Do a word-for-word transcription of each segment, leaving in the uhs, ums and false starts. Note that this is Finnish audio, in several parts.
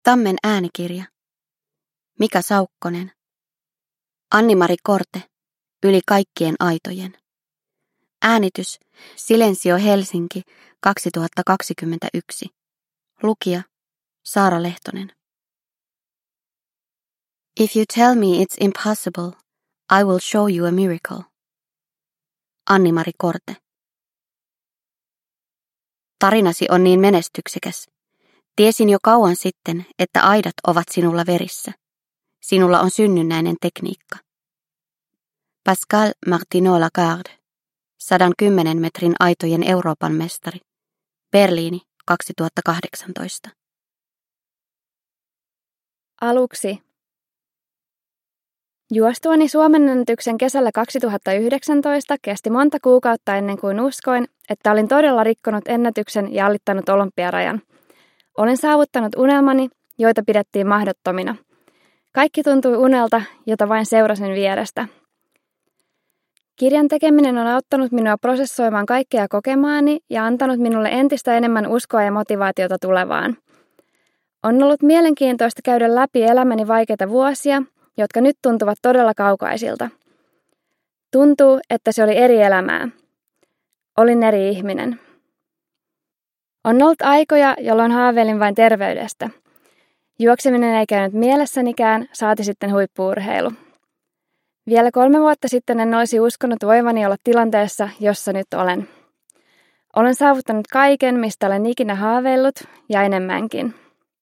Tammen äänikirja. Mika Saukkonen. Anni-Mari Korte. Yli kaikkien aitojen. Äänitys Silensio Helsinki kaksituhattakaksikymmentäyksi. Lukija Saara Lehtonen. If you tell me it's impossible, I will show you a miracle. Anni-Mari Korte. Tarinasi on niin menestyksekäs. Tiesin jo kauan sitten, että aidat ovat sinulla verissä. Sinulla on synnynnäinen tekniikka. Pascal Martineau Lagarde, sadan kymmenen metrin aitojen Euroopan mestari. Berliini kaksituhattakahdeksantoista. Aluksi. Juostuani Suomen ennätyksen kesällä kaksituhattayhdeksäntoista kesti monta kuukautta ennen kuin uskoin, että olin todella rikkonut ennätyksen ja alittanut olympiarajan. Olin saavuttanut unelmani, joita pidettiin mahdottomina. Kaikki tuntui unelta, jota vain seurasin vierestä. Kirjan tekeminen on auttanut minua prosessoimaan kaikkea kokemaani ja antanut minulle entistä enemmän uskoa ja motivaatiota tulevaan. On ollut mielenkiintoista käydä läpi elämäni vaikeita vuosia, jotka nyt tuntuvat todella kaukaisilta. Tuntuu, että se oli eri elämää. Olin eri ihminen. On ollut aikoja, jolloin haaveilin vain terveydestä. Juokseminen ei käynyt mielessänikään, saati sitten huippu-urheilu. Vielä kolme vuotta sitten en olisi uskonut voivani olla tilanteessa, jossa nyt olen. Olen saavuttanut kaiken, mistä olen ikinä haaveillut, ja enemmänkin.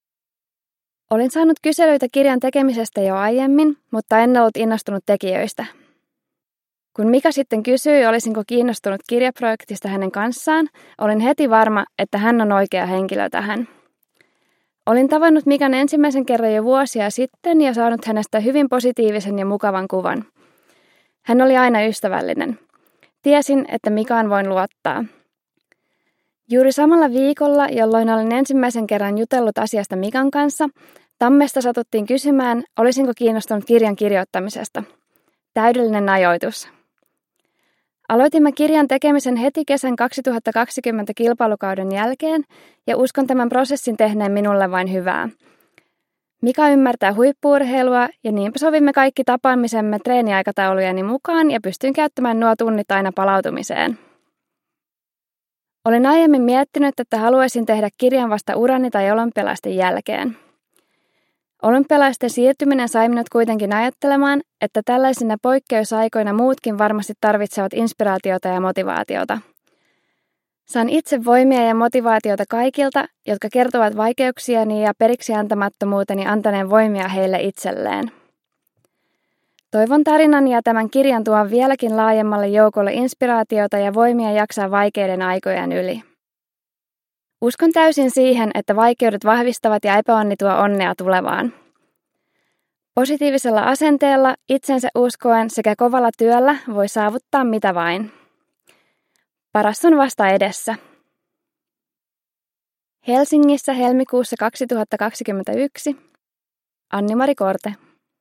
Olin saanut kyselyitä kirjan tekemisestä jo aiemmin, mutta en ollut innostunut tekijöistä. Kun Mika sitten kysyi, olisinko kiinnostunut kirjaprojektista hänen kanssaan, olin heti varma, että hän on oikea henkilö tähän. Olin tavannut Mikan ensimmäisen kerran jo vuosia sitten ja saanut hänestä hyvin positiivisen ja mukavan kuvan. Hän oli aina ystävällinen. Tiesin, että Mikaan voin luottaa. Juuri samalla viikolla, jolloin olin ensimmäisen kerran jutellut asiasta Mikan kanssa, Tammesta satuttiin kysymään, olisinko kiinnostunut kirjan kirjoittamisesta. Täydellinen ajoitus. Aloitimme kirjan tekemisen heti kesän kaksituhattakaksikymmentä kilpailukauden jälkeen ja uskon tämän prosessin tehneen minulle vain hyvää. Mika ymmärtää huippu-urheilua ja niinpä sovimme kaikki tapaamisemme treeniaikataulujeni mukaan ja pystyin käyttämään nuo tunnit aina palautumiseen. Olin aiemmin miettinyt, että haluaisin tehdä kirjan vasta urani tai olympialaisten jälkeen. Olympialaisten siirtyminen sai minut kuitenkin ajattelemaan, että tällaisina poikkeusaikoina muutkin varmasti tarvitsevat inspiraatiota ja motivaatiota. Saan itse voimia ja motivaatiota kaikilta, jotka kertovat vaikeuksiani ja periksi antamattomuuteni antaneen voimia heille itselleen. Toivon tarinan ja tämän kirjan tuon vieläkin laajemmalle joukolle inspiraatiota ja voimia jaksaa vaikeiden aikojen yli. Uskon täysin siihen, että vaikeudet vahvistavat ja epäonni tuo onnea tulevaan. Positiivisella asenteella, itsensä uskoen sekä kovalla työllä voi saavuttaa mitä vain. Paras on vasta edessä. Helsingissä helmikuussa kaksituhattakaksikymmentäyksi. Anni-Mari Korte.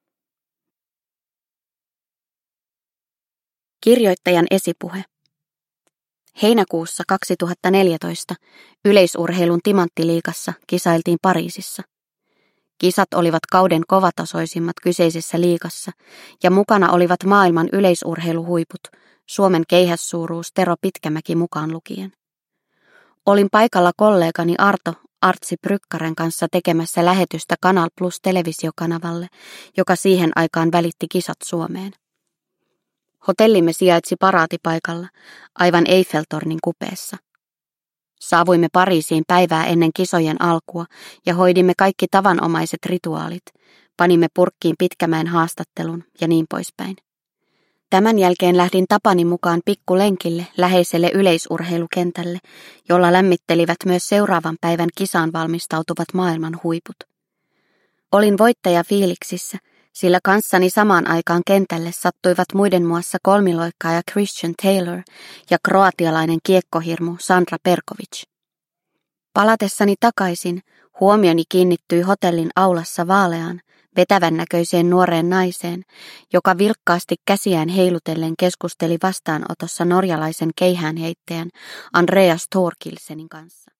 Kirjoittajan esipuhe. Heinäkuussa kaksituhattaneljätoista yleisurheilun timanttiliigassa kisailtiin Pariisissa. Kisat olivat kauden kovatasoisimmat kyseisessä liigassa ja mukana olivat maailman yleisurheiluhuiput, Suomen keihässuuruus Tero Pitkämäki mukaan lukien. Olin paikalla kollegani Arto Artsi Brykkaren kanssa tekemässä lähetystä Kanal Plus televisiokanavalle, joka siihen aikaan välitti kisat Suomeen. Hotellimme sijaitsi paraatipaikalla, aivan Eiffeltornin kupeessa. Saavuimme Pariisiin päivää ennen kisojen alkua ja hoidimme kaikki tavanomaiset rituaalit, panimme purkkiin Pitkämäen haastattelun ja niin poispäin. Tämän jälkeen lähdin tapani mukaan pikkulenkille läheiselle yleisurheilukentälle, jolla lämmittelivät myös seuraavan päivän kisaan valmistautuvat maailman huiput. Olin voittaja fiiliksissä, sillä kanssani samaan aikaan kentälle sattuivat muiden muassa kolmiloikkaaja Christian Taylor ja kroatialainen kiekkohirmu Sandra Perkovic. Palatessani takaisin huomioni kiinnittyi hotellin aulassa vaaleaan, vetävän näköiseen nuoreen naiseen, joka vilkkaasti käsiään heilutellen keskusteli vastaanotossa norjalaisen keihäänheittäjän Andreas Thorkildsenin kanssa.